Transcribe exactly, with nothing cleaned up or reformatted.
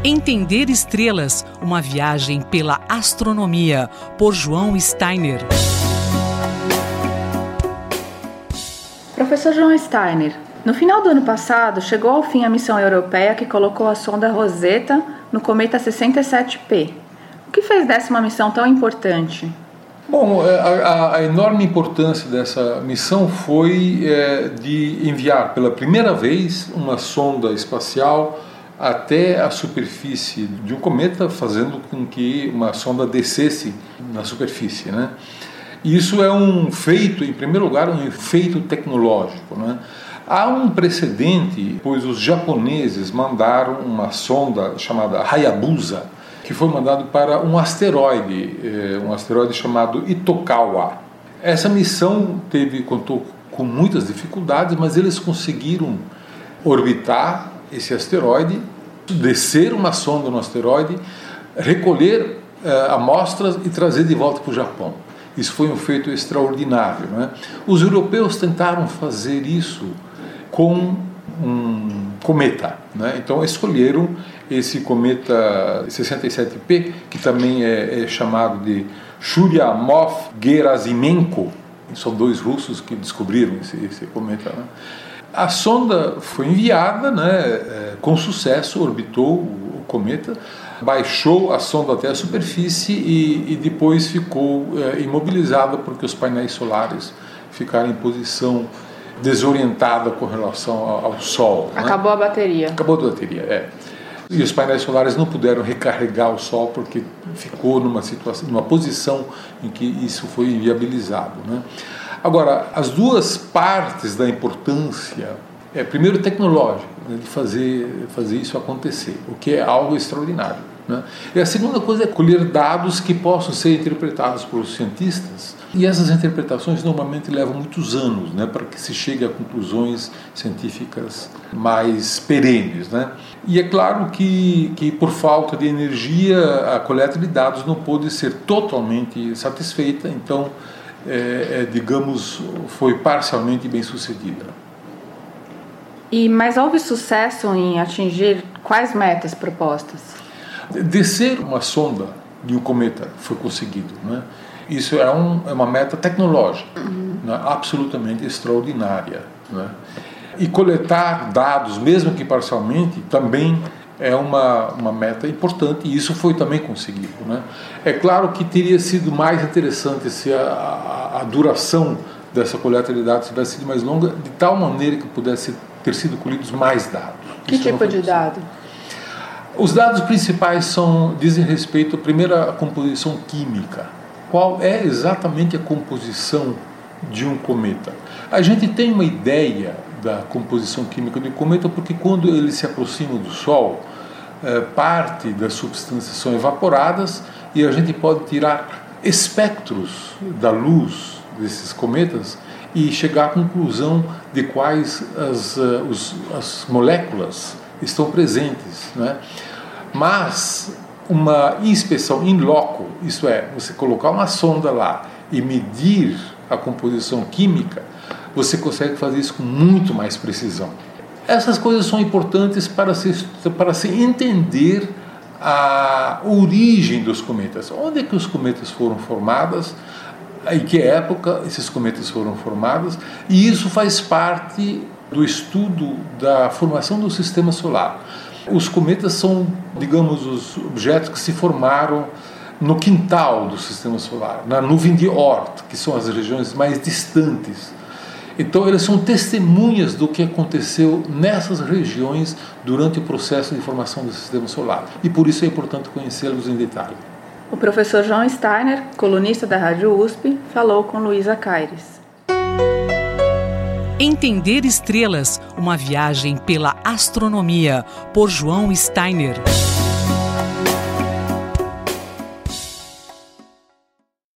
Entender estrelas, uma viagem pela astronomia, por João Steiner. Professor João Steiner, no final do ano passado, chegou ao fim a missão europeia que colocou a sonda Rosetta no cometa sessenta e sete P. O que fez dessa uma missão tão importante? Bom, a, a enorme importância dessa missão foi é, de enviar pela primeira vez uma sonda espacial até a superfície de um cometa, fazendo com que uma sonda descesse na superfície, né? Isso é um feito, em primeiro lugar, um feito tecnológico, né? Há um precedente, pois os japoneses mandaram uma sonda chamada Hayabusa, que foi mandado para um asteroide, um asteroide chamado Itokawa. Essa missão teve, contou com muitas dificuldades, mas eles conseguiram orbitar esse asteroide, descer uma sonda no asteroide, recolher uh, amostras e trazer de volta para o Japão. Isso foi um feito extraordinário, né? Os europeus tentaram fazer isso com um cometa, né? Então escolheram esse cometa sessenta e sete P, que também é, é chamado de Churyumov-Gerasimenko. São dois russos que descobriram esse, esse cometa, né? A sonda foi enviada, né, com sucesso, orbitou o cometa, baixou a sonda até a superfície e, e depois ficou é, imobilizada porque os painéis solares ficaram em posição desorientada com relação ao, ao Sol. Acabou, né? A bateria. Acabou a bateria, é. E os painéis solares não puderam recarregar o Sol porque ficou numa situação, numa posição em que isso foi inviabilizado, né? Agora, as duas partes da importância é, primeiro, tecnológico, né, de fazer, fazer isso acontecer, o que é algo extraordinário, né? E a segunda coisa é colher dados que possam ser interpretados por cientistas, e essas interpretações normalmente levam muitos anos, né, para que se chegue a conclusões científicas mais perenes, né? E é claro que, que por falta de energia a coleta de dados não pôde ser totalmente satisfeita, então É, é, digamos, foi parcialmente bem sucedida. E, mas houve sucesso em atingir quais metas propostas? Descer uma sonda de um cometa foi conseguido, né? Isso é, um, é uma meta tecnológica, uhum. né? Absolutamente extraordinária, né? E coletar dados, mesmo que parcialmente, também é uma, uma meta importante, e isso foi também conseguido, né? É claro que teria sido mais interessante se a, a, a duração dessa coleta de dados tivesse sido mais longa, de tal maneira que pudesse ter sido colhidos mais dados. Que isso tipo de dado? Os dados principais são, dizem respeito, primeiro, à composição química. Qual é exatamente a composição de um cometa? A gente tem uma ideia da composição química do cometa porque quando ele se aproxima do Sol, é, parte das substâncias são evaporadas e a gente pode tirar espectros da luz desses cometas e chegar à conclusão de quais as, uh, os, as moléculas estão presentes, né? Mas uma inspeção in loco, isso é, você colocar uma sonda lá e medir a composição química, você consegue fazer isso com muito mais precisão. Essas coisas são importantes para se, para se entender a origem dos cometas. Onde é que os cometas foram formados, em que época esses cometas foram formados, e isso faz parte do estudo da formação do sistema solar. Os cometas são, digamos, os objetos que se formaram no quintal do sistema solar, na nuvem de Oort, que são as regiões mais distantes. Então, eles são testemunhas do que aconteceu nessas regiões durante o processo de formação do sistema solar. E por isso é importante conhecê-los em detalhe. O professor João Steiner, colunista da Rádio U S P, falou com Luísa Caires. Entender estrelas, uma viagem pela astronomia, por João Steiner.